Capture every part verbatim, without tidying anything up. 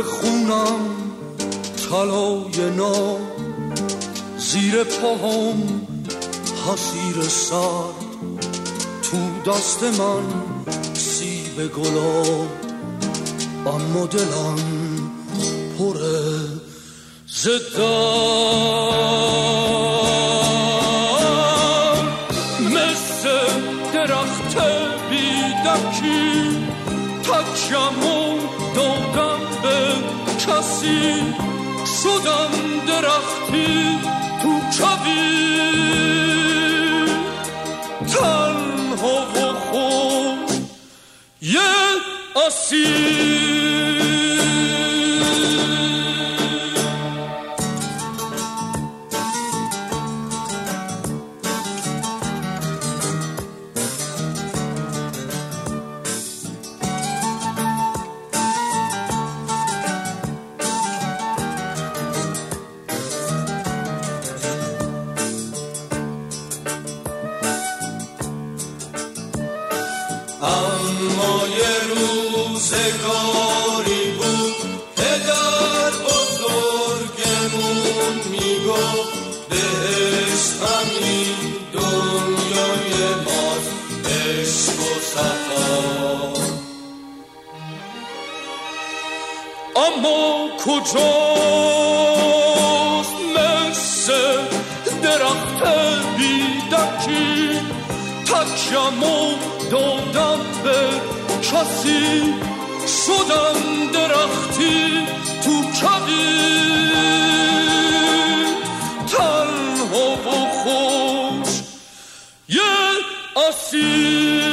خونم طلای ناب، زیر پاهم حصیر سرد، تو دست من سیب گلاب، اما دلم پره زدم. مثل درخت بیدکی تکیم و دادم به کسی، شدم درختی تو کویر، تنها و خود یه اسیر. اما یه روزگاری بود پدر بزرگمون میگفت بهشت همین دنیای ماست، عشق و صفا. اما کجاست مثل درخت بیدکی تکیم و دادم به کسی، شدم درختی تو کویر، تنها و خوش یه اسیر.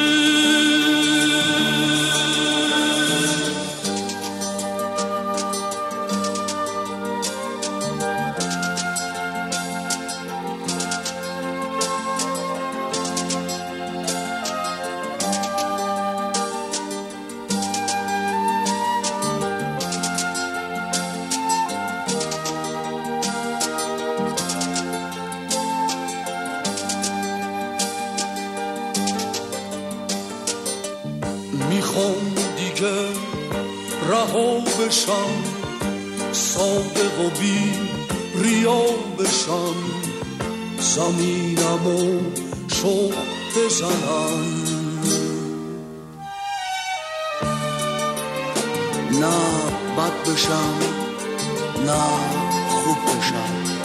میخوام دیگه رها بشم، صادق و بی ریا بشم، زمینمو شوق بزنم، نه بد بشم نه خوب بشم.